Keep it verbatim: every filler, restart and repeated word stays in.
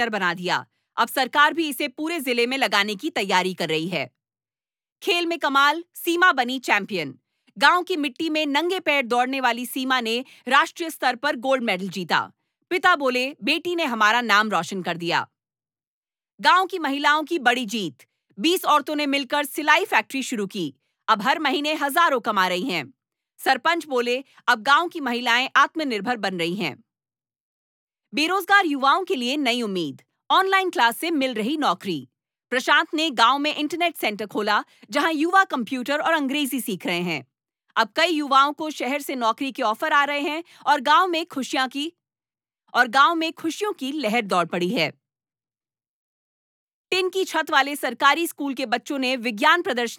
बना दिया। अब सरकार भी इसे पूरे जिले में लगाने की तैयारी कर रही है। खेल में कमाल, सीमा बनी चैंपियन। गांव की मिट्टी में नंगे पैर दौड़ने वाली सीमा ने राष्ट्रीय स्तर पर गोल्ड मेडल जीता। पिता बोले, बेटी ने हमारा नाम रोशन कर दिया। गांव की महिलाओं की बड़ी जीत। बीस औरतों ने मिलकर सिलाई फैक्ट्री शुरू की। अब हर महीने हजारों कमा रही हैं। सरपंच बोले, अब गांव की महिलाएं आत्मनिर्भर बन रही हैं। बेरोजगार युवाओं के लिए नई उम्मीद। ऑनलाइन क्लास से मिल रही नौकरी। प्रशांत ने गांव में इंटरनेट सेंटर खोला, जहां युवा कंप्यूटर और अंग्रेजी सीख रहे हैं। अब कई युवाओं को शहर से नौकरी के ऑफर आ रहे हैं और गांव में खुशियां की और गांव में खुशियों की लहर दौड़ पड़ी है। टिन की छत वाले सरकारी स्कूल के बच्चों ने विज्ञान प्रदर्शनी